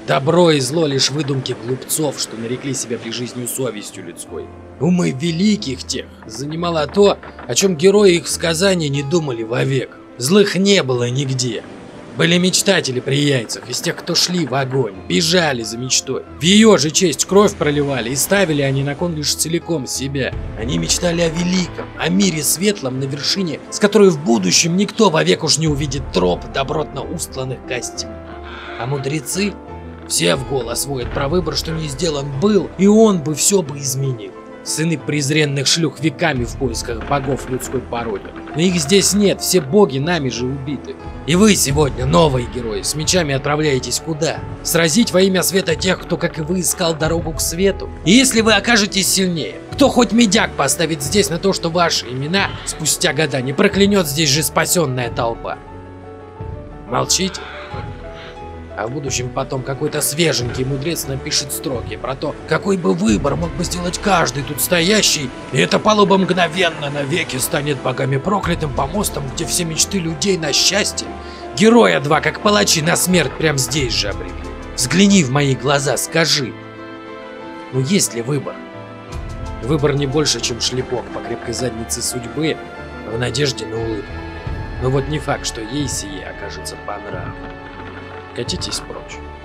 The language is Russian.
Добро и зло лишь выдумки глупцов, что нарекли себя при жизни совестью людской. Умы великих тех занимало то, о чем герои их сказаний не думали вовек. Злых не было нигде. Были мечтатели при яйцах, из тех, кто шли в огонь, бежали за мечтой. В ее же честь кровь проливали, и ставили они на кон лишь целиком себя. Они мечтали о великом, о мире светлом на вершине, с которой в будущем никто вовек уж не увидит троп добротно устланных костей. А мудрецы все в голос воют про выбор, что не сделан был, и он бы все бы изменил. Сыны презренных шлюх веками в поисках богов людской породы. Но их здесь нет, все боги нами же убиты. И вы сегодня, новые герои, с мечами отправляетесь куда? Сразить во имя света тех, кто, как и вы, искал дорогу к свету? И если вы окажетесь сильнее, кто хоть медяк поставит здесь на то, что ваши имена спустя года не проклянет здесь же спасенная толпа? Молчите? А в будущем потом какой-то свеженький мудрец напишет строки про то, какой бы выбор мог бы сделать каждый тут стоящий, и эта палуба мгновенно навеки станет богами проклятым помостом, где все мечты людей на счастье, героя два, как палачи, на смерть прямо здесь же обрекли. Взгляни в мои глаза, скажи, ну есть ли выбор? Выбор не больше, чем шлепок по крепкой заднице судьбы в надежде на улыбку. Но вот не факт, что ей сие окажется по нраву. Катитесь прочь.